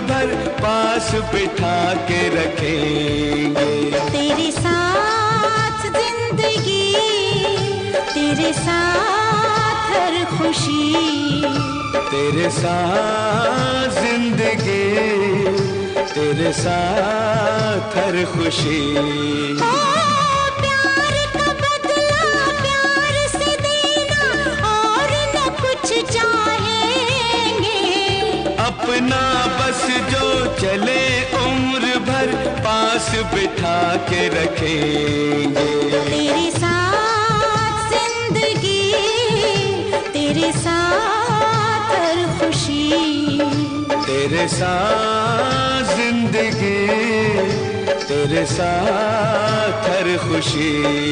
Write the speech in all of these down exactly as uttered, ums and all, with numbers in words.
भर पास बिठा के रखेंगे। तेरे साथ जिंदगी, तेरे साथ हर खुशी, तेरे साथ जिंदगी, तेरे साथ हर खुशी। ओ प्यार का बदला प्यार से देना और न कुछ चाहेंगे। अपना बस जो चले उम्र भर पास बिठा के रखेंगे। तेरे साथ जिंदगी, तेरे साथ हर खुशी, तेरे साथ जिंदगी, तेरे साथ हर खुशी।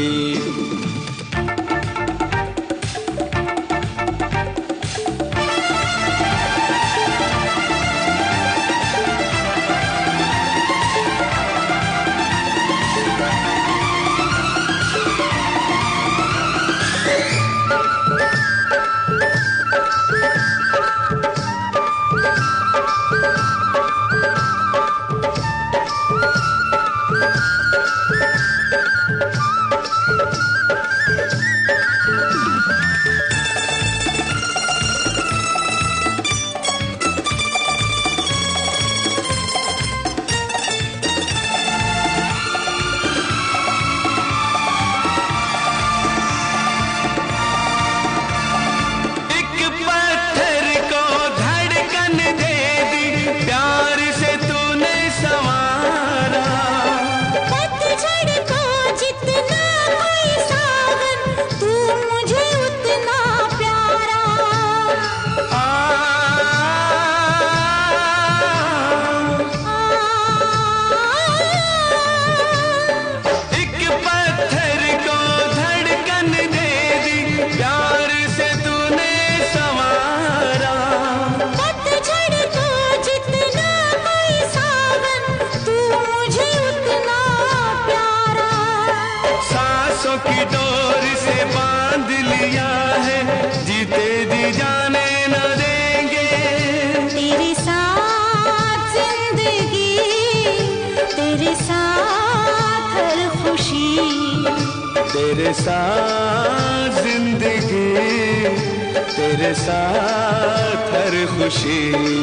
की डोर से बांध लिया है, जीते जी जाने न देंगे। तेरे साथ जिंदगी, तेरे साथ हर खुशी, तेरे साथ जिंदगी, तेरे साथ हर खुशी।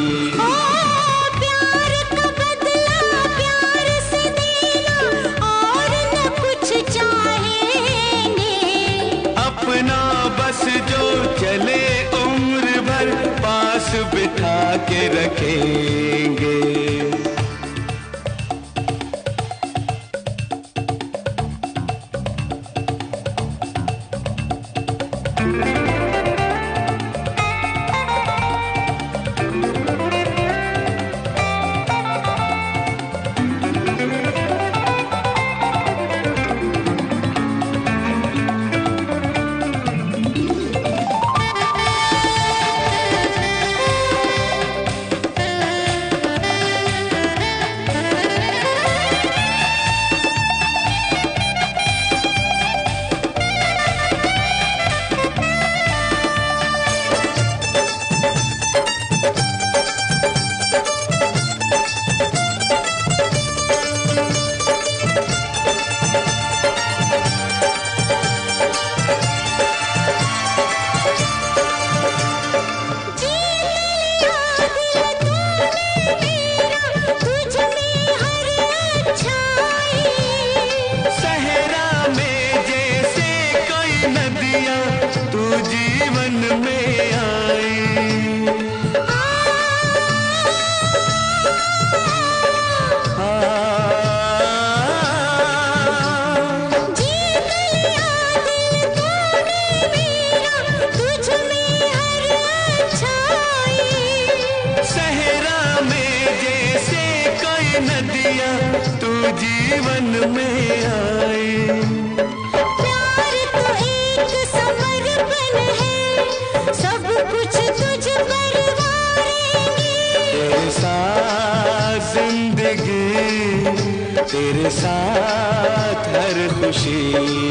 बस जो चले उम्र भर पास बिठा के रखेंगे। तू जीवन में आई। प्यार तो एक समर्पण है, सब कुछ तुझ पर वारेंगे। तेरे साथ जिंदगी, तेरे साथ हर खुशी,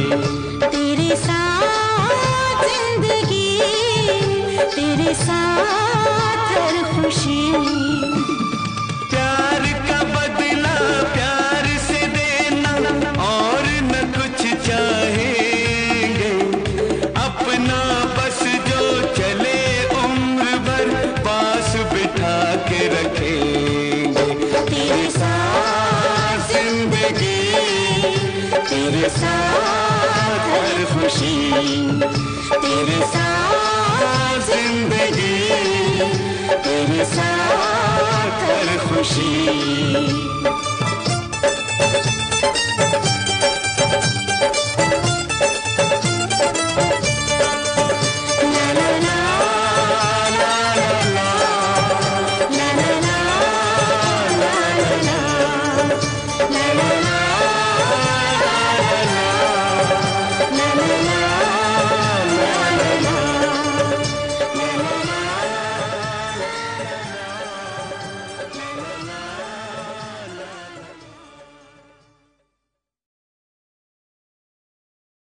तेरे साथ जिंदगी, तेरे साथ हर खुशी। खुशी, तेरे साथ जिंदगी, तेरे साथ हर खुशी।